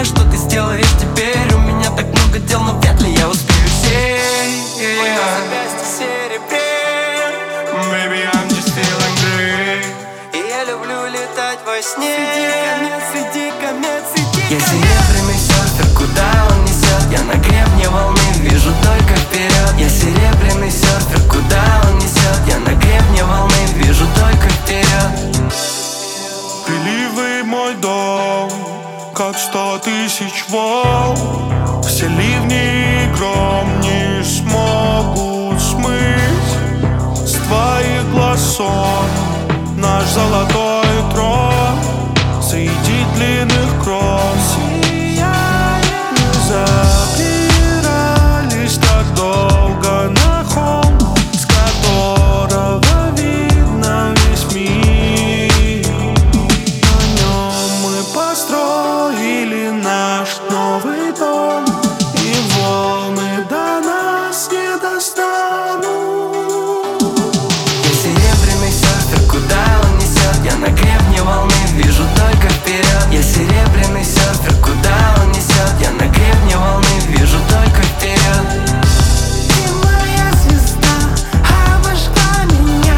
мне, что ты сделаешь теперь. У меня так много дел, но вряд ли я успею все. Мое запястье серебрит. Baby, I'm just feeling great. И я люблю летать во сне. Среди комет. Я серебряный серфер, куда он несет? Я на гребне волны, вижу только вперед. Я серебряный серфер, куда он несет? Я на гребне волны, вижу только вперед. Приливы мой дом, как 100 тысяч волн. Все ливни и гром не смогут смыть с твоих глаз сон наш золотой трон среди длинных крос. Мы забирались так долго на холм, с которого видно весь мир. На нем мы построили наш новый дом, и волны до нас не достанут. Я серебряный серфер, куда он несет? Я на гребне волны, вижу только вперед. Я серебряный серфер, куда он несет? Я на гребне волны, вижу только вперед. Ты моя звезда, обожгла меня.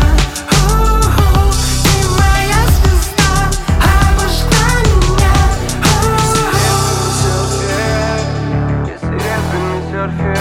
Ты моя звезда, обожгла меня. Я серебряный серфер.